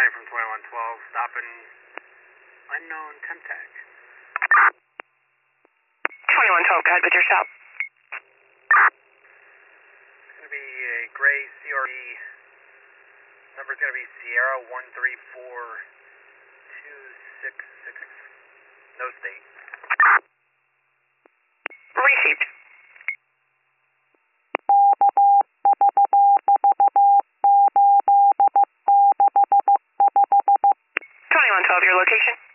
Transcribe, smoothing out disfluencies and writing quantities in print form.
calling from 2112, stopping unknown temp tag. 2112, go ahead with your stop. It's going to be a gray CRE. Number's going to be Sierra 134266. No state. Received. 2112, your location?